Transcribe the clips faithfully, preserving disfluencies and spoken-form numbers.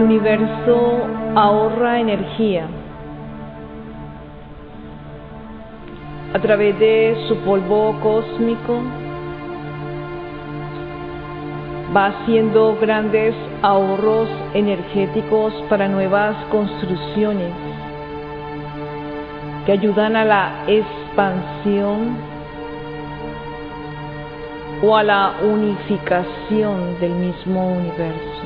El universo ahorra energía a través de su polvo cósmico. Va haciendo grandes ahorros energéticos para nuevas construcciones que ayudan a la expansión o a la unificación del mismo universo.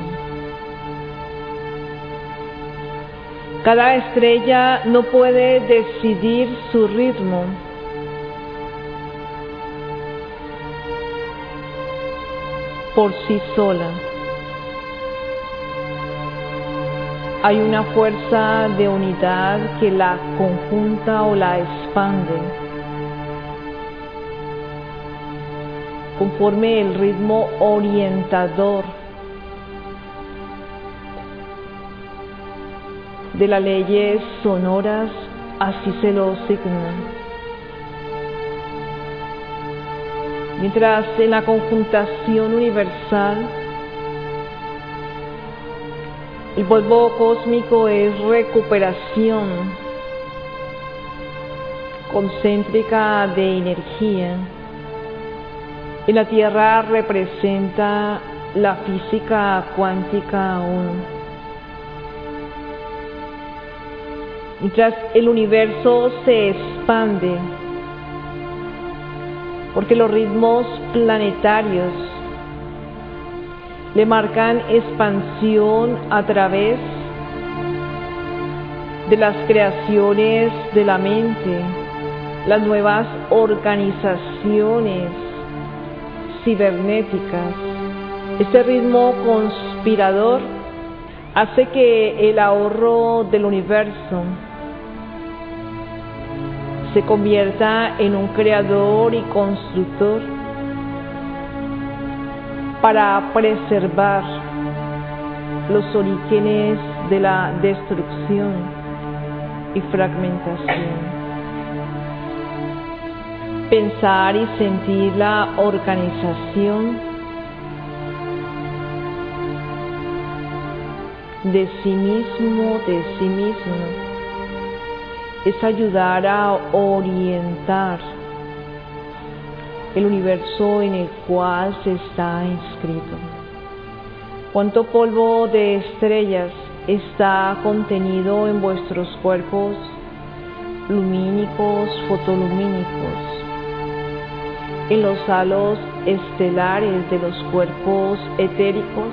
Cada estrella no puede decidir su ritmo. Por sí sola. Hay una fuerza de unidad que la conjunta o la expande conforme el ritmo orientador de las leyes sonoras así se lo asigna. Mientras en la conjuntación universal el polvo cósmico es recuperación concéntrica de energía, en la Tierra representa la física cuántica uno. Mientras el universo se expande, porque los ritmos planetarios le marcan expansión a través de las creaciones de la mente, las nuevas organizaciones cibernéticas. Este ritmo conspirador hace que el ahorro del universo se convierta en un creador y constructor para preservar los orígenes de la destrucción y fragmentación. Pensar y sentir la organización de sí mismo, de sí mismo, es ayudar a orientar el universo en el cual se está inscrito. ¿Cuánto polvo de estrellas está contenido en vuestros cuerpos lumínicos, fotolumínicos, en los halos estelares de los cuerpos etéricos?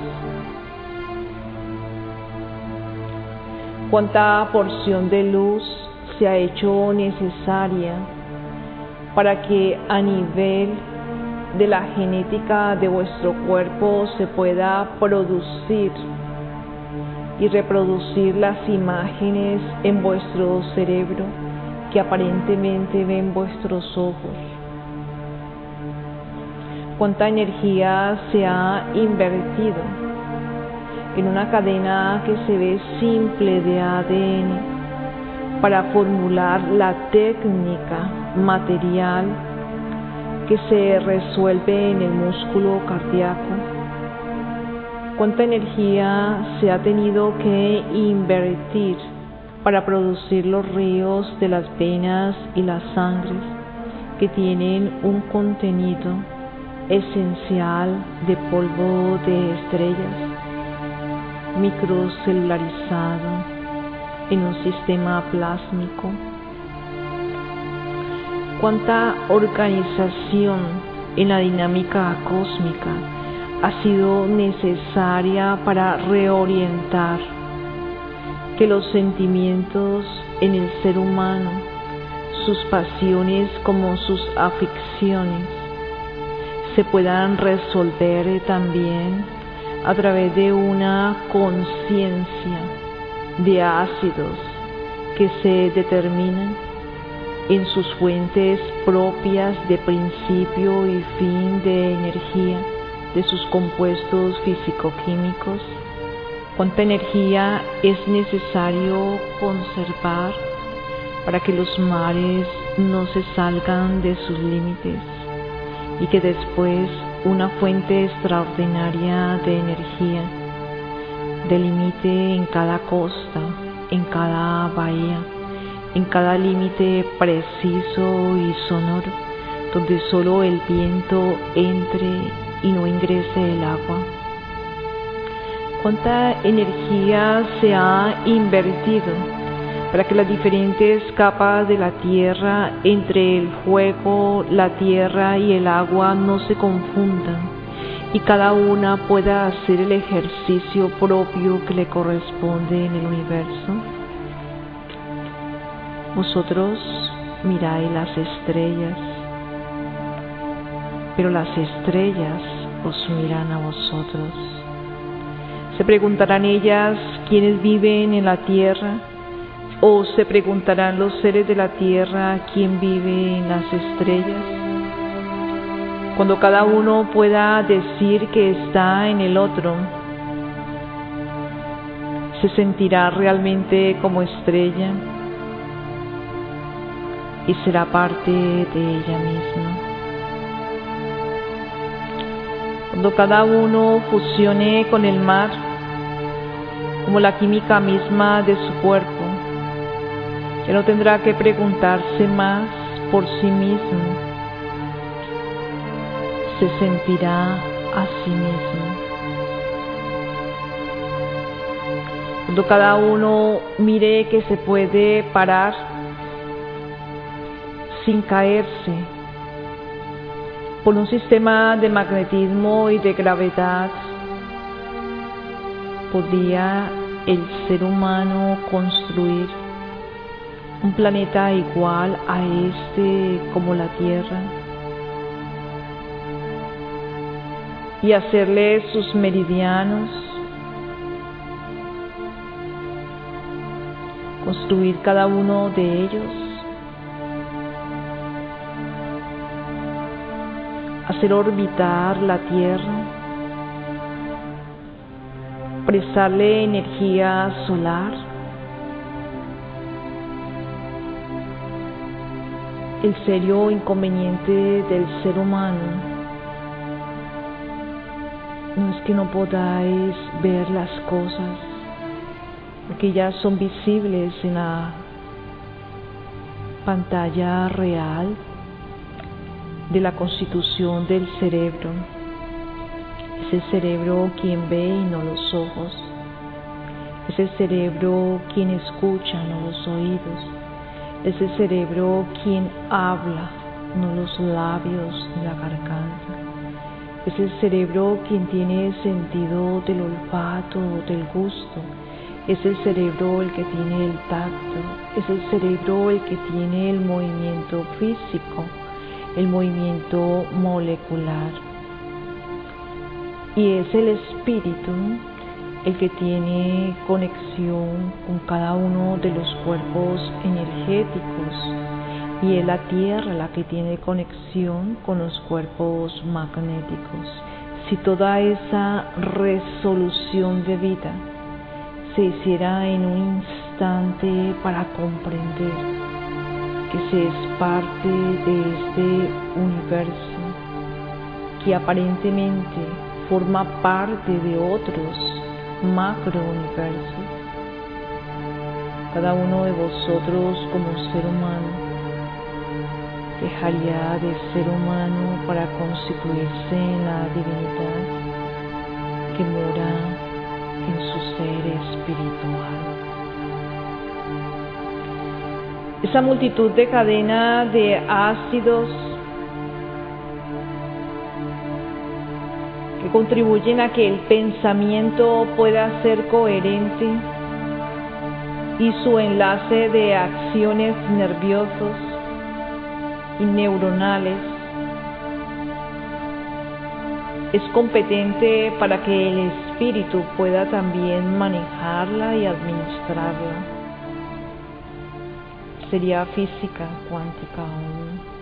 ¿Cuánta porción de luz se ha hecho necesaria para que a nivel de la genética de vuestro cuerpo se pueda producir y reproducir las imágenes en vuestro cerebro que aparentemente ven vuestros ojos? ¿Cuánta energía se ha invertido en una cadena que se ve simple de A D N para formular la técnica material que se resuelve en el músculo cardíaco? ¿Cuánta energía se ha tenido que invertir para producir los ríos de las venas y las sangres que tienen un contenido esencial de polvo de estrellas microcelularizado en un sistema plásmico? ¿Cuánta organización en la dinámica cósmica ha sido necesaria para reorientar que los sentimientos en el ser humano, sus pasiones como sus aficiones, se puedan resolver también a través de una conciencia de ácidos que se determinan en sus fuentes propias de principio y fin de energía de sus compuestos físico-químicos? ¿Cuánta energía es necesario conservar para que los mares no se salgan de sus límites y que después una fuente extraordinaria de energía delimite en cada costa, en cada bahía, en cada límite preciso y sonoro, donde solo el viento entre y no ingrese el agua. ¿Cuánta energía se ha invertido para que las diferentes capas de la tierra, entre el fuego, la tierra y el agua, no se confundan y cada una pueda hacer el ejercicio propio que le corresponde en el universo? Vosotros miráis las estrellas, pero las estrellas os miran a vosotros. ¿Se preguntarán ellas quiénes viven en la tierra? ¿O se preguntarán los seres de la tierra quién vive en las estrellas? Cuando cada uno pueda decir que está en el otro, se sentirá realmente como estrella y será parte de ella misma. Cuando cada uno fusione con el mar, como la química misma de su cuerpo, ya no tendrá que preguntarse más por sí mismo, se sentirá a sí mismo. Cuando cada uno mire que se puede parar sin caerse por un sistema de magnetismo y de gravedad, podría el ser humano construir un planeta igual a este como la Tierra y hacerle sus meridianos, construir cada uno de ellos, hacer orbitar la Tierra, prestarle energía solar. El serio inconveniente del ser humano no es que no podáis ver las cosas, porque ya son visibles en la pantalla real de la constitución del cerebro. Es el cerebro quien ve y no los ojos. Es el cerebro quien escucha, no los oídos. Es el cerebro quien habla, no los labios ni la garganta. Es el cerebro quien tiene sentido del olfato, del gusto. Es el cerebro el que tiene el tacto. Es el cerebro el que tiene el movimiento físico, el movimiento molecular. Y es el espíritu el que tiene conexión con cada uno de los cuerpos energéticos, y es la tierra la que tiene conexión con los cuerpos magnéticos. Si toda esa resolución de vida se hiciera en un instante para comprender que se es parte de este universo, que aparentemente forma parte de otros macrouniversos, cada uno de vosotros como ser humano dejaría de ser humano para constituirse en la divinidad que mora en su ser espiritual. Esa multitud de cadena de ácidos que contribuyen a que el pensamiento pueda ser coherente y su enlace de acciones nerviosos y neuronales es competente para que el espíritu pueda también manejarla y administrarla. Sería física cuántica aún.